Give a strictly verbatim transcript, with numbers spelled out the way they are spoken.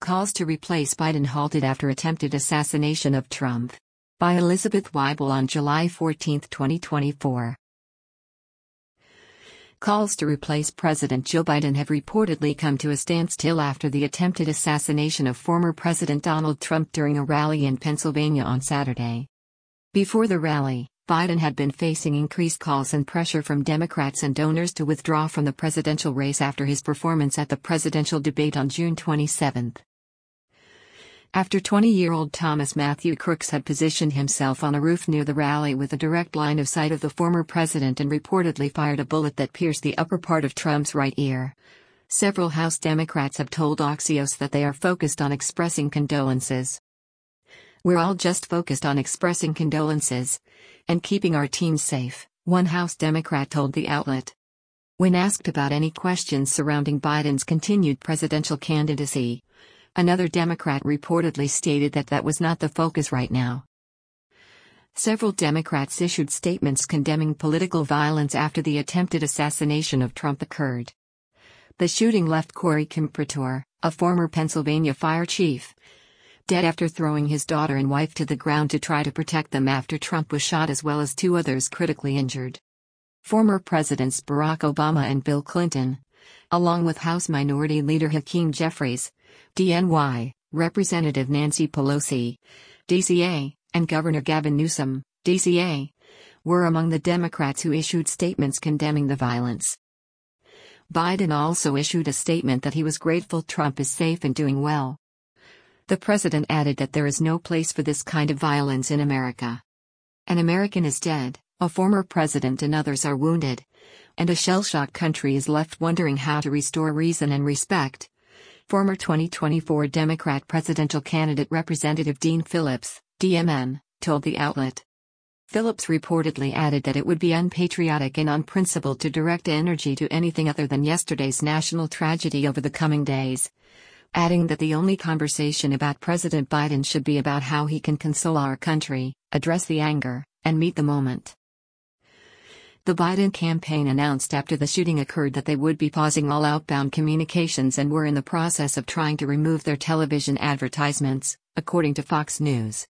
Calls to replace Biden halted after attempted assassination of Trump. By Elizabeth Weibel on July fourteenth, twenty twenty-four. Calls to replace President Joe Biden have reportedly come to a standstill after the attempted assassination of former President Donald Trump during a rally in Pennsylvania on Saturday. Before the rally, Biden had been facing increased calls and pressure from Democrats and donors to withdraw from the presidential race after his performance at the presidential debate on June twenty-seventh. After twenty-year-old Thomas Matthew Crooks had positioned himself on a roof near the rally with a direct line of sight of the former president and reportedly fired a bullet that pierced the upper part of Trump's right ear, several House Democrats have told Axios that they are focused on expressing condolences. "We're all just focused on expressing condolences and keeping our team safe," one House Democrat told the outlet. When asked about any questions surrounding Biden's continued presidential candidacy, another Democrat reportedly stated that that was not the focus right now. Several Democrats issued statements condemning political violence after the attempted assassination of Trump occurred. The shooting left Corey Kimprator, a former Pennsylvania fire chief, dead after throwing his daughter and wife to the ground to try to protect them after Trump was shot, as well as two others critically injured. Former Presidents Barack Obama and Bill Clinton, along with House Minority Leader Hakeem Jeffries, D N Y, Representative Nancy Pelosi, D C A, and Governor Gavin Newsom, D C A, were among the Democrats who issued statements condemning the violence. Biden also issued a statement that he was grateful Trump is safe and doing well. The president added that there is no place for this kind of violence in America. An American is dead, a former president and others are wounded, and a shell-shocked country is left wondering how to restore reason and respect. Former twenty twenty-four Democrat presidential candidate Representative Dean Phillips, D M N, told the outlet. Phillips reportedly added that it would be unpatriotic and unprincipled to direct energy to anything other than yesterday's national tragedy over the coming days, adding that the only conversation about President Biden should be about how he can console our country, address the anger, and meet the moment. The Biden campaign announced after the shooting occurred that they would be pausing all outbound communications and were in the process of trying to remove their television advertisements, according to Fox News.